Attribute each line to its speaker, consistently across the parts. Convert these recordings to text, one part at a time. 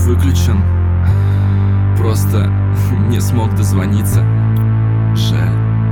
Speaker 1: выключен. Просто не смог дозвониться. Жаль.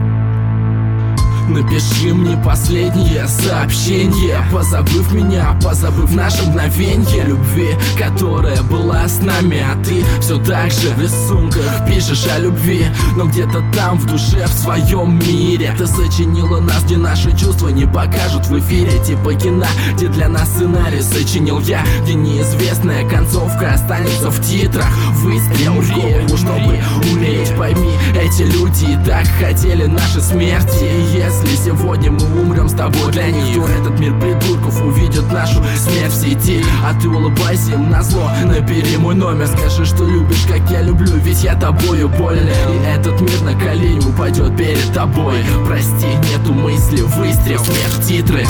Speaker 1: Напиши мне последнее сообщение, позабыв меня, позабыв наше мгновенье любви, которая была с нами. А ты все так же в рисунках пишешь о любви, но где-то там в душе, в своем мире ты сочинила нас, где наши чувства не покажут в эфире. Типа кино, где для нас сценарий сочинил я, где неизвестная концовка останется в титрах. Выстрел в голову, чтобы умереть. Пойми, эти люди и так хотели нашей смерти. Если сегодня мы умрем с тобой для них, то этот мир придурков увидит нашу смерть в сети. А ты улыбайся им назло, набери мой номер, скажи, что любишь, как я люблю, ведь я тобою болен. И этот мир на колени упадет перед тобой. Прости, нету мысли, выстрел, смерть, титры.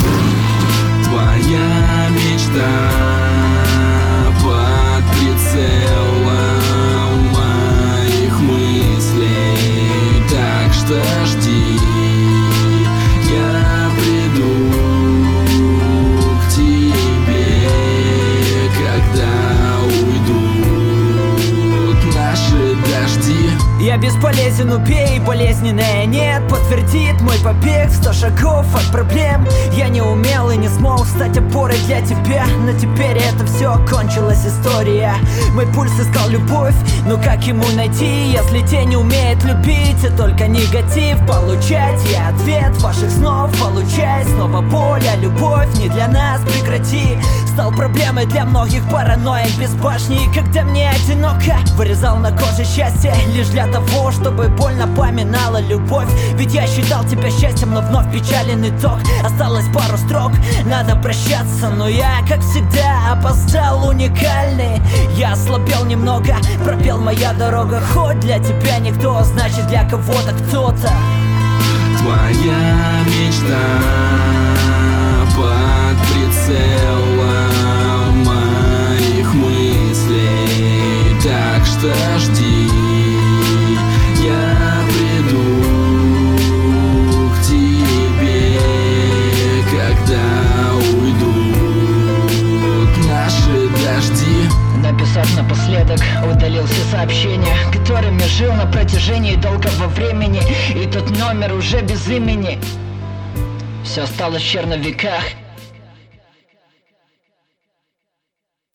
Speaker 1: Твоя мечта под прицелом моих мыслей, так что жди. Я приду к тебе, когда уйдут наши дожди.
Speaker 2: Я бесполезен, убей, болезненное нет. Подтвердит мой побег в 100 шагов от проблем. Я не умел и не смог стать опорой для тебя, но теперь это все кончилась история. Мой пульс искал любовь, но как ему найти, если те не умеет любить, и только негатив получать? Я ответ ваших снов получай. Снова боль, а любовь не для нас, прекрати. Стал проблемой для многих параноик без башни. И когда мне одиноко, вырезал на коже счастье лишь для того, чтобы боль напоминала любовь. Ведь я считал тебя счастьем, но вновь печален итог. Осталось пару строк, надо прощаться, но я, как всегда, опоздал, уникальный. Я ослабел немного, пропел моя дорога. Хоть для тебя никто, значит для кого-то кто-то.
Speaker 1: Твоя мечта под прицелом моих мыслей, так что жди. Я приду к тебе, когда уйдут наши дожди.
Speaker 2: Написав напоследок, удалил все сообщения, которыми жил на протяжении долгого времени. И тот номер уже без имени. Все осталось в черновиках.